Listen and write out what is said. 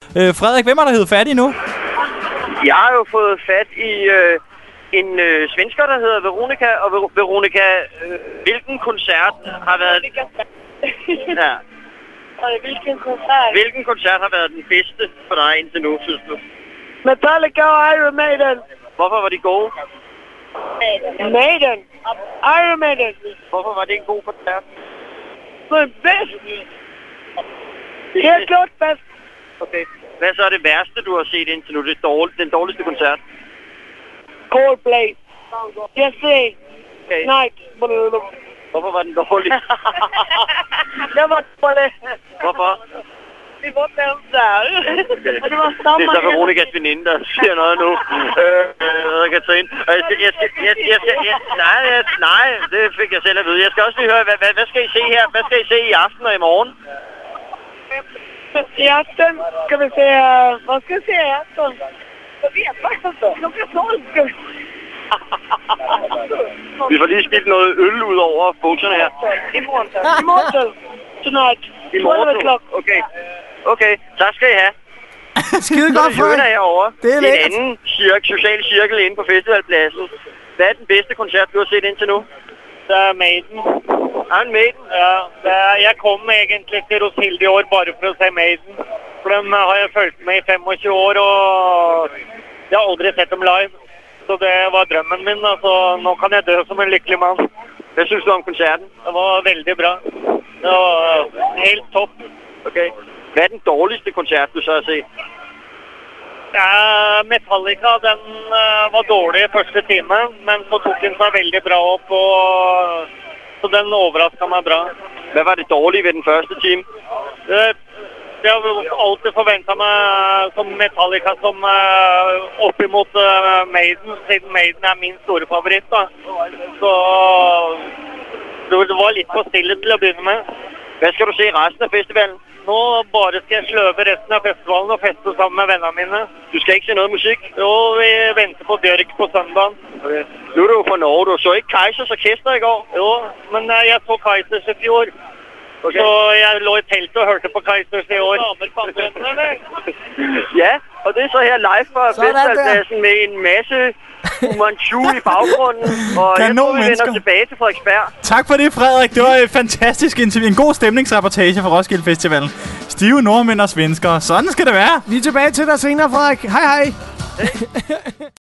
Frederik, hvem har der heddet fat i nu? Jeg har jo fået fat i en svensker, der hedder Veronica. Og Veronica, hvilken koncert har været... Ja. Hvilken koncert har været den bedste for dig indtil nu, synes du? Metallica og Iron Maiden. Hvorfor var de gode? Maiden. Iron Maiden. Hvorfor var det en god koncert? Men bedst. Helt klart bedst. Okay. Hvad så er det værste, du har set indtil nu? Den dårligste koncert? Coldplay. Yesterday. Okay. Night. Hvorfor var den dårlig? Det var dårligt. Hvorfor? Det var der. Okay. Og det var sommer. Det er så Veronikas veninde, der siger noget nu. Katrine. Nej, det fik jeg selv at vide. Jeg skal også lige høre, hvad skal I se her? Hvad skal I se i aften og i morgen? I aften skal vi se... Hvad skal vi se i aften? Jeg vet faktiskt inte. Vi får lige spildt noget øl ud over bukserne her. Immortal. Tonight. Immortal. Okay. Tak skal I have. Skide godt, Frederik. Herovre. Det er lækkert. En anden social cirkel inde på festivalpladsen. Hvad er den bedste koncert, du har set indtil nu? Det er Maiden. Maiden? Ja, jeg kom egentlig til Roskilde i år bare for at se Maiden. For dem har jeg følt med i 25 år, og jeg har aldrig set dem live. Så det var drømmen min, altså nå kan jeg dø som en lykkelig mand. Hvad synes du om koncerten? Det var veldig bra. Det var helt topp. Okay. Hvad er den dårligste koncert, du så har set? Ja, Metallica, den var dårlig i første time, men så tok den sig veldig bra op, og så den overraskede mig bra. Hvad var det dårlige ved den første time? Jeg har alltid forventet mig som Metallica som opp imot Maiden, siden Maiden er min store favoritt da. Så det var litt for stille til å begynne med. Hvad skal du se resten af festivalen? Nå bare skal jeg sløve resten av festivalen og feste sammen med vennene mine. Du skal ikke se noget musik? Jo, vi venter på Bjørk på søndagen. Okay. Nu er du jo fra Norge, du så ikke Kaizers Orkester i går? Jo, men jeg så Kaizers i fjor. Okay. Så jeg lå i teltet og hørte på Kaizers i år. Ja, og det er så her live fra festivalpladsen med en masse Manchu i baggrunden. Og jeg tror, vi vender tilbage til Frederiksberg. Tak for det, Frederik. Det var et fantastisk interview. En god stemningsrapportage fra Roskilde Festivalen. Stive nordmænd og svenskere. Sådan skal det være. Vi er tilbage til dig senere, Frederik. Hej hej.